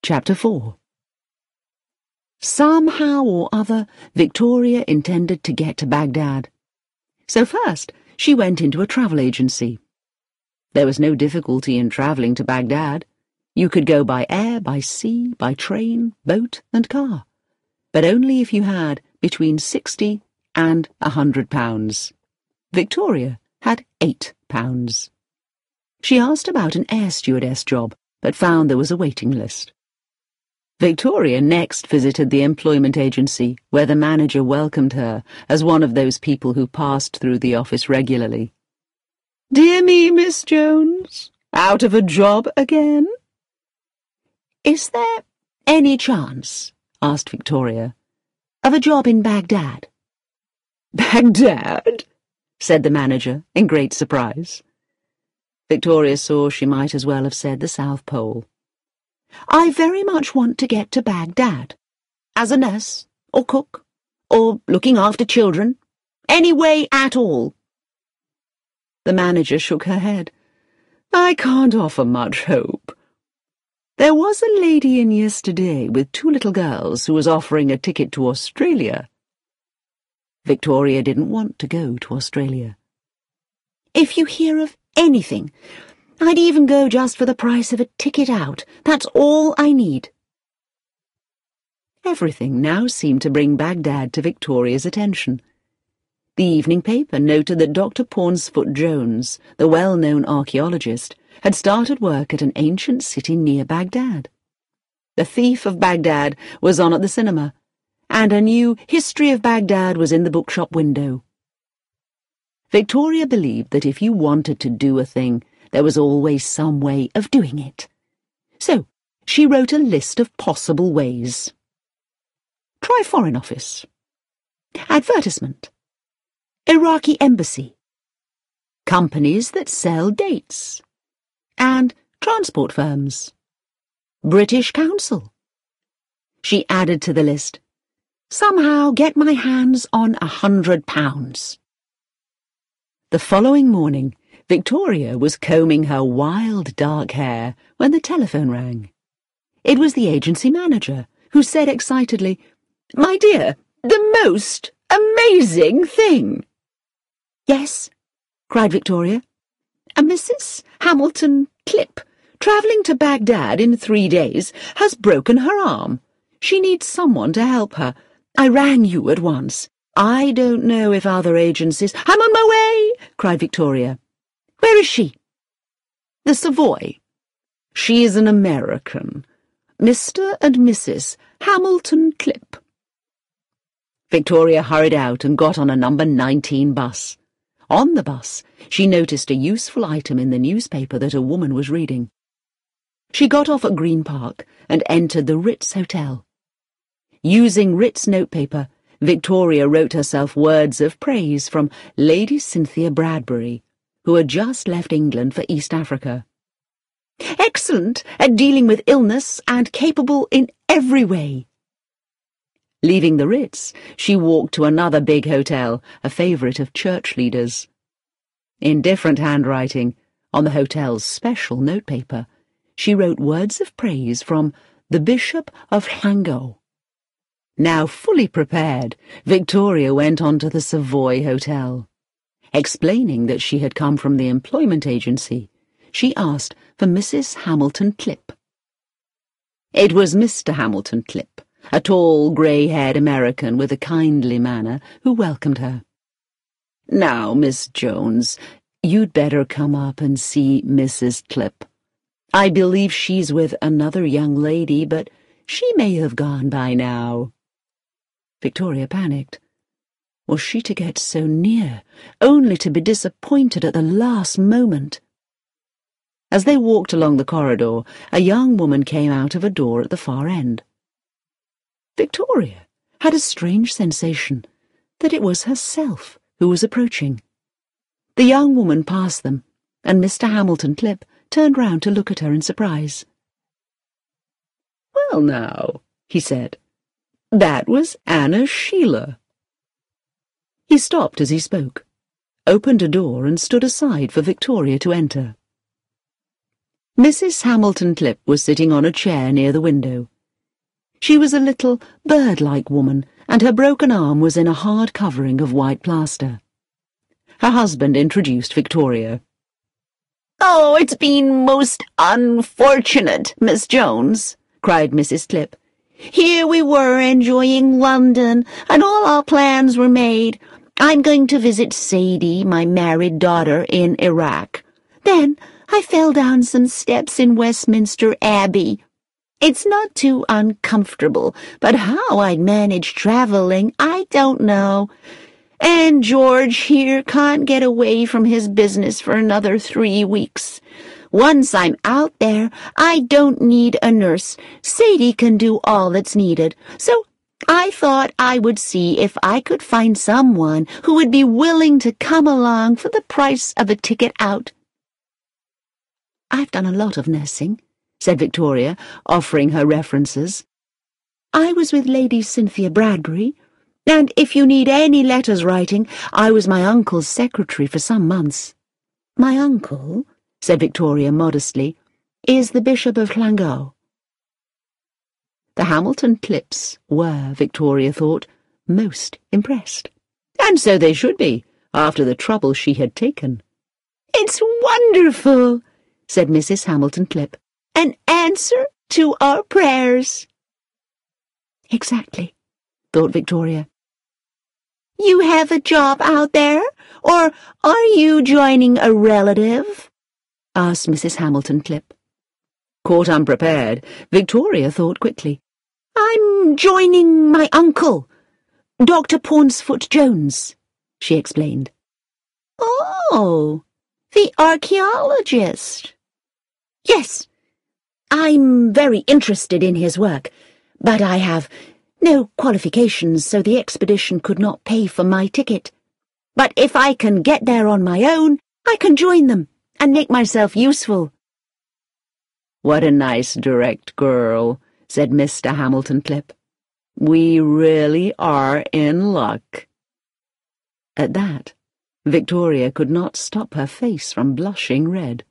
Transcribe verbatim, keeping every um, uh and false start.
Chapter four. Somehow or other, Victoria intended to get to Baghdad. So first, she went into a travel agency. There was no difficulty in travelling to Baghdad. You could go by air, by sea, by train, boat, and car, but only if you had between sixty and a hundred pounds. Victoria had eight pounds. She asked about an air stewardess job, but found there was a waiting list. Victoria next visited the employment agency, where the manager welcomed her as one of those people who passed through the office regularly. "Dear me, Miss Jones, out of a job again?" "Is there any chance," asked Victoria, "of a job in Baghdad?" "Baghdad?" said the manager, in great surprise. Victoria saw she might as well have said the South Pole. "I very much want to get to Baghdad, as a nurse, or cook, or looking after children, any way at all." The manager shook her head. "I can't offer much hope. There was a lady in yesterday with two little girls who was offering a ticket to Australia." Victoria didn't want to go to Australia. "If you hear of anything, I'd even go just for the price of a ticket out. That's all I need." Everything now seemed to bring Baghdad to Victoria's attention. The evening paper noted that Doctor Pauncefort Jones, the well-known archaeologist, had started work at an ancient city near Baghdad. The Thief of Baghdad was on at the cinema, and a new History of Baghdad was in the bookshop window. Victoria believed that if you wanted to do a thing, there was always some way of doing it. So, she wrote a list of possible ways. Try Foreign Office. Advertisement. Iraqi Embassy. Companies that sell dates. And transport firms. British Council. She added to the list, somehow get my hands on a hundred pounds. The following morning, Victoria was combing her wild dark hair when the telephone rang. It was the agency manager, who said excitedly, "My dear, the most amazing thing!" "Yes," cried Victoria. "A Missus Hamilton Clipp, travelling to Baghdad in three days, has broken her arm. She needs someone to help her. I rang you at once. I don't know if other agencies—" "I'm on my way!" cried Victoria. "Where is she?" "The Savoy. She is an American. Mister and Missus Hamilton Clipp." Victoria hurried out and got on a number nineteen bus. On the bus, she noticed a useful item in the newspaper that a woman was reading. She got off at Green Park and entered the Ritz Hotel. Using Ritz notepaper, Victoria wrote herself words of praise from Lady Cynthia Bradbury, who had just left England for East Africa. "Excellent at dealing with illness and capable in every way." Leaving the Ritz, she walked to another big hotel, a favourite of church leaders. In different handwriting, on the hotel's special notepaper, she wrote words of praise from the Bishop of Llangol. Now fully prepared, Victoria went on to the Savoy Hotel. Explaining that she had come from the employment agency, she asked for Missus Hamilton Clipp. It was Mister Hamilton Clipp, a tall, grey-haired American with a kindly manner, who welcomed her. "Now, Miss Jones, you'd better come up and see Missus Clipp. I believe she's with another young lady, but she may have gone by now." Victoria panicked. Was she to get so near, only to be disappointed at the last moment? As they walked along the corridor, a young woman came out of a door at the far end. Victoria had a strange sensation that it was herself who was approaching. The young woman passed them, and Mister Hamilton Clipp turned round to look at her in surprise. "Well now," he said, "that was Anna Sheila." He stopped as he spoke, opened a door and stood aside for Victoria to enter. Missus Hamilton Clip was sitting on a chair near the window. She was a little, bird-like woman, and her broken arm was in a hard covering of white plaster. Her husband introduced Victoria. "Oh, it's been most unfortunate, Miss Jones," cried Missus Clip. "Here we were enjoying London, and all our plans were made. I'm going to visit Sadie, my married daughter, in Iraq. Then I fell down some steps in Westminster Abbey. It's not too uncomfortable, but how I'd manage travelling, I don't know. And George here can't get away from his business for another three weeks. Once I'm out there, I don't need a nurse. Sadie can do all that's needed. So I thought I would see if I could find someone who would be willing to come along for the price of a ticket out." "I've done a lot of nursing," said Victoria, offering her references. "I was with Lady Cynthia Bradbury, and if you need any letters writing, I was my uncle's secretary for some months." "My uncle," said Victoria modestly, "is the Bishop of Llangor." The Hamilton Clips were, Victoria thought, most impressed. And so they should be, after the trouble she had taken. "It's wonderful," said Missus Hamilton Clip. "An answer to our prayers." "Exactly," thought Victoria. "You have a job out there, or are you joining a relative?" asked Missus Hamilton Clip. Caught unprepared, Victoria thought quickly. "I'm joining my uncle, Doctor Pauncefort Jones," she explained. "Oh, the archaeologist." "Yes, I'm very interested in his work, but I have no qualifications, so the expedition could not pay for my ticket. But if I can get there on my own, I can join them and make myself useful." "What a nice, direct girl," said Mister Hamilton Clip. "We really are in luck." At that, Victoria could not stop her face from blushing red.